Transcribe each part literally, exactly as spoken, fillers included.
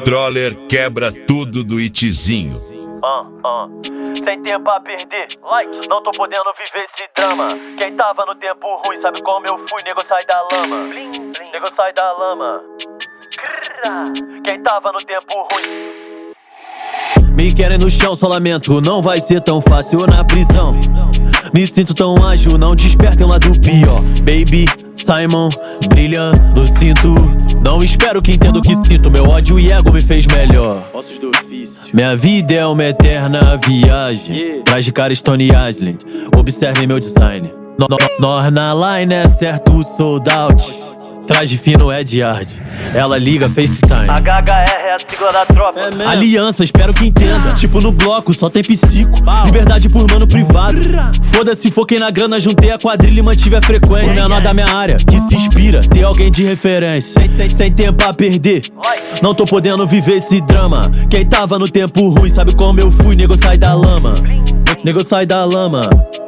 Troller quebra tudo do Itizinho. Ah, ah. Sem tempo a perder, like, não tô podendo viver esse drama. Quem tava no tempo ruim sabe como eu fui, nego sai da lama. Nego sai da lama. Quem tava no tempo ruim. Me querem no chão, só lamento, não vai ser tão fácil na prisão. Me sinto tão ágil, não despertem um lado pior. Baby, Simon, brilha no cinto. Não espero que entenda o que sinto, meu ódio e ego me fez melhor. Ossos do ofício. Minha vida é uma eterna viagem, yeah. Traz de cara Stone Island, observem meu design. Nós na line é certo sold out. Traje fino é de hard, ela liga FaceTime. H H R é a sigla da tropa. É aliança, espero que entenda. Tipo no bloco, só tem psico. Liberdade por mano privado. Foda-se, foquei na grana, juntei a quadrilha e mantive a frequência. O menor da minha área, que se inspira, ter alguém de referência. Sem tempo a perder, não tô podendo viver esse drama. Quem tava no tempo ruim sabe como eu fui, nego sai da lama. Nego sai da lama.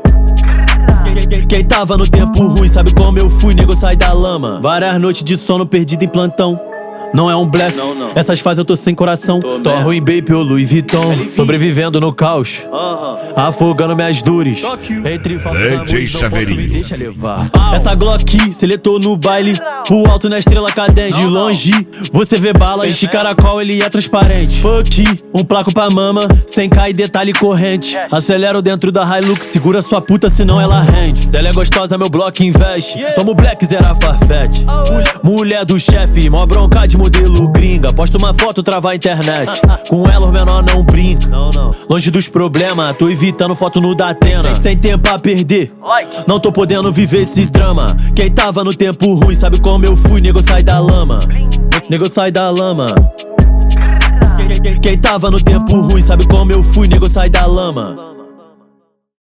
Quem, quem tava no tempo ruim sabe como eu fui, nego sai da lama. Várias noites de sono perdido em plantão. Não é um blefe, não, não. Essas fases eu tô sem coração. Tô, tô ruim baby ou Louis Vuitton. Sobrevivendo no caos, uh-huh. Afogando minhas dores. Entre falsos amores, não posso me deixar levar. Essa Glock seletou no baile, o alto na estrela cadente. De longe, você vê bala, este caracol ele é transparente. Fuck, um placo pra mama, sem cair detalhe corrente. Acelero dentro da Hilux, segura sua puta senão ela rende. Se ela é gostosa meu bloco investe, toma o black zera farfetch. Mulher do chefe, mó bronca de modelo gringa, posta uma foto, trava a internet. Com ela os menor não brinca. Longe dos problemas, tô evitando foto no da Atena. Sem tempo a perder, não tô podendo viver esse drama. Quem tava no tempo ruim sabe como eu fui, nego sai da lama. Nego sai da lama. Quem, quem, quem tava no tempo ruim sabe como eu fui, nego sai da lama.